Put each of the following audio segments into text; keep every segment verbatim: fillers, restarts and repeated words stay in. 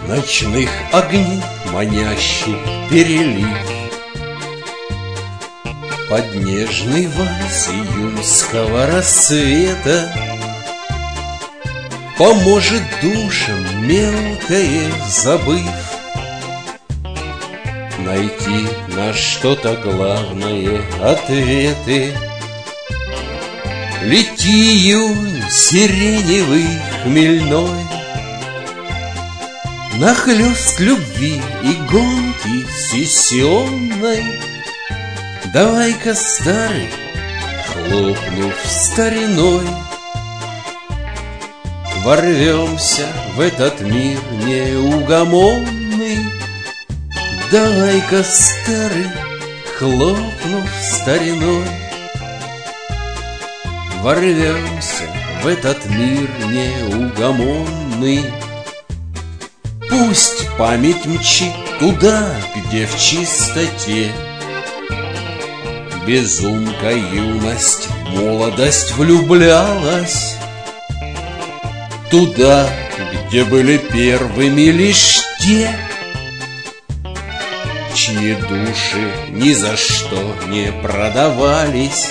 Ночных огней манящий перелив, под нежный вальс июньского рассвета поможет душам мелкое забыв найти на что-то главное ответы. Лети, июнь, сиреневый, хмельной, нахлёст любви и гонки сессионной. Давай-ка, старый, хлопнув стариной, ворвемся в этот мир неугомонный. Давай-ка, старый, хлопнув стариной, ворвемся в этот мир неугомонный. Пусть память мчит туда, где в чистоте безумка юность в молодость влюблялась, туда, где были первыми лишь те, чьи души ни за что не продавались.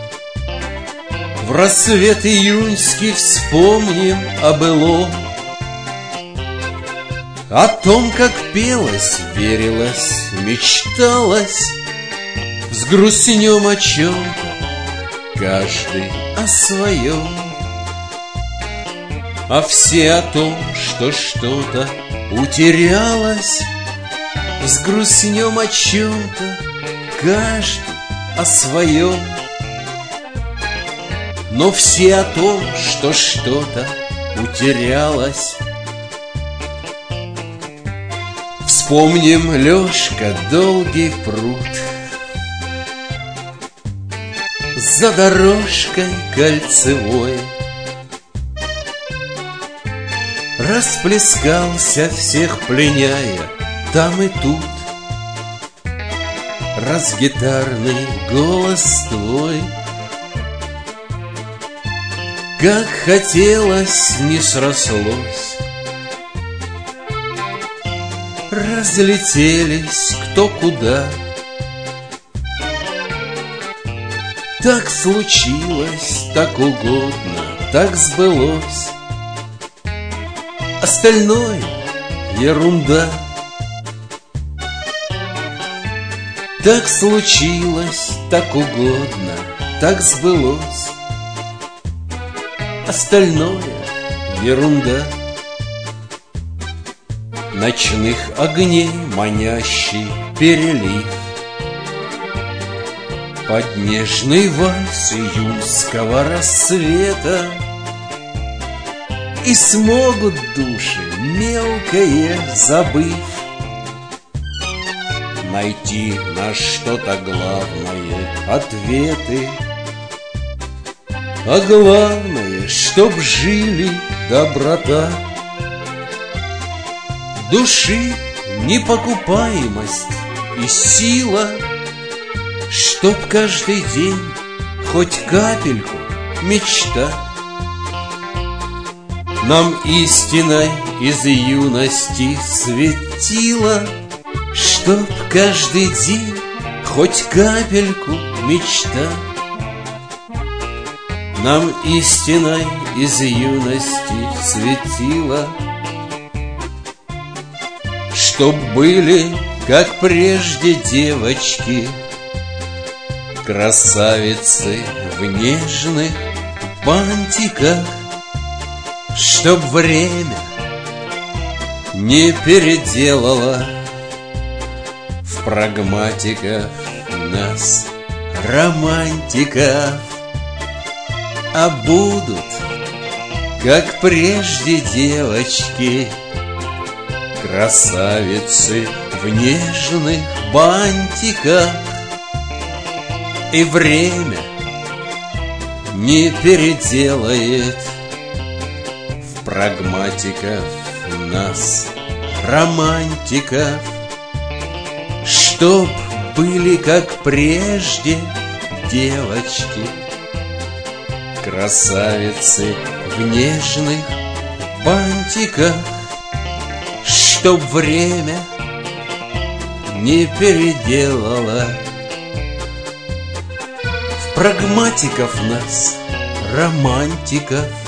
В рассвет июньский вспомним о былом, о том, как пелось, верилось, мечталось. Взгрустнем о чем-то, каждый о своем, а все о том, что что-то утерялось. Взгрустнем о чем-то, каждый о своем, но все о том, что что-то утерялось. Вспомним, Лёшка, долгий пруд, за дорожкой кольцевой расплескался, всех пленяя там и тут. Разгитарный голос твой, как хотелось, не срослось. Разлетелись кто куда. Так случилось, так угодно, так сбылось. Остальное ерунда. Так случилось, так угодно, так сбылось. Остальное ерунда. Ночных огней манящий перелив, под нежный вальс июньского рассвета, и смогут души, мелкое забыв, найти на что-то главное ответы. А главное, чтоб жили доброта души, непокупаемость и сила, чтоб каждый день хоть капельку мечта. Нам истиной из юности светила, чтоб каждый день хоть капельку мечта. Нам истиной из юности светила, чтоб были, как прежде, девочки, красавицы в нежных бантиках, чтоб время не переделало в прагматиков нас, романтиков, а будут, как прежде, девочки, красавицы в нежных бантиках. И время не переделает в прагматиков нас, романтиков, чтоб были, как прежде, девочки, красавицы в нежных бантиках, чтоб время не переделало. В прагматиков нас, романтиков,